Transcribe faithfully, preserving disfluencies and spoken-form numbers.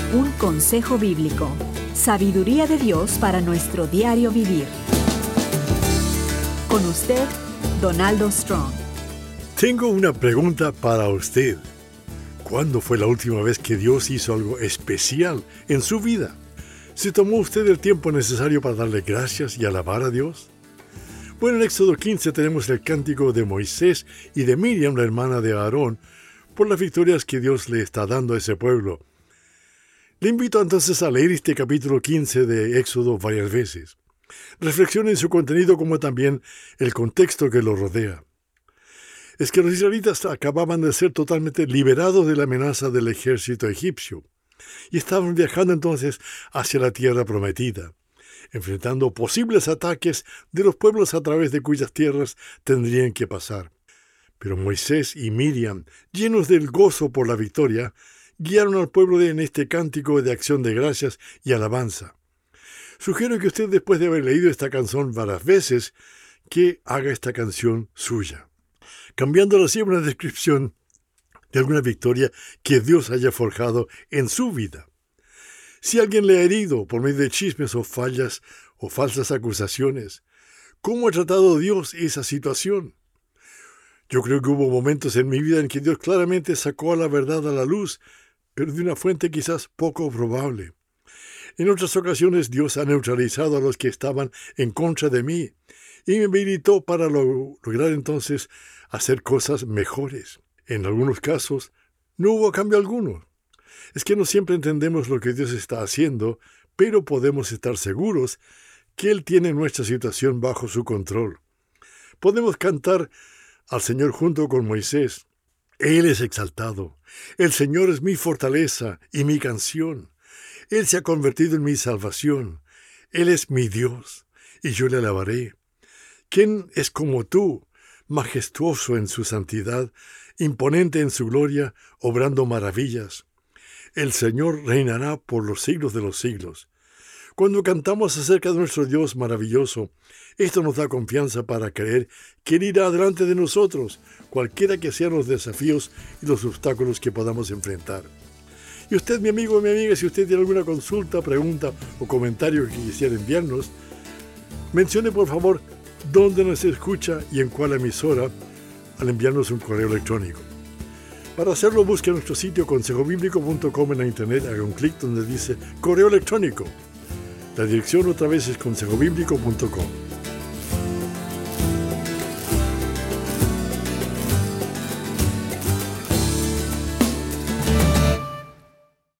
Un consejo bíblico. Sabiduría de Dios para nuestro diario vivir. Con usted, Donaldo Strong. Tengo una pregunta para usted. ¿Cuándo fue la última vez que Dios hizo algo especial en su vida? ¿Se tomó usted el tiempo necesario para darle gracias y alabar a Dios? Bueno, en Éxodo quince tenemos el cántico de Moisés y de Miriam, la hermana de Aarón, por las victorias que Dios le está dando a ese pueblo. Le invito entonces a leer este capítulo quince de Éxodo varias veces. Reflexione en su contenido como también el contexto que lo rodea. Es que los israelitas acababan de ser totalmente liberados de la amenaza del ejército egipcio y estaban viajando entonces hacia la tierra prometida, enfrentando posibles ataques de los pueblos a través de cuyas tierras tendrían que pasar. Pero Moisés y Miriam, llenos del gozo por la victoria, guiaron al pueblo en este cántico de acción de gracias y alabanza. Sugiero que usted, después de haber leído esta canción varias veces, que haga esta canción suya, cambiándola así una descripción de alguna victoria que Dios haya forjado en su vida. Si alguien le ha herido por medio de chismes o fallas o falsas acusaciones, ¿cómo ha tratado Dios esa situación? Yo creo que hubo momentos en mi vida en que Dios claramente sacó a la verdad a la luz, pero de una fuente quizás poco probable. En otras ocasiones Dios ha neutralizado a los que estaban en contra de mí y me habilitó para lo- lograr entonces hacer cosas mejores. En algunos casos no hubo cambio alguno. Es que no siempre entendemos lo que Dios está haciendo, pero podemos estar seguros que Él tiene nuestra situación bajo su control. Podemos cantar al Señor junto con Moisés. Él es exaltado. El Señor es mi fortaleza y mi canción. Él se ha convertido en mi salvación. Él es mi Dios, y yo le alabaré. ¿Quién es como tú, majestuoso en su santidad, imponente en su gloria, obrando maravillas? El Señor reinará por los siglos de los siglos. Cuando cantamos acerca de nuestro Dios maravilloso, esto nos da confianza para creer que Él irá delante de nosotros, cualquiera que sean los desafíos y los obstáculos que podamos enfrentar. Y usted, mi amigo o mi amiga, si usted tiene alguna consulta, pregunta o comentario que quisiera enviarnos, mencione por favor dónde nos escucha y en cuál emisora al enviarnos un correo electrónico. Para hacerlo, busque nuestro sitio consejo bíblico punto com en la internet, haga un clic donde dice correo electrónico. La dirección otra vez es consejo bíblico punto com.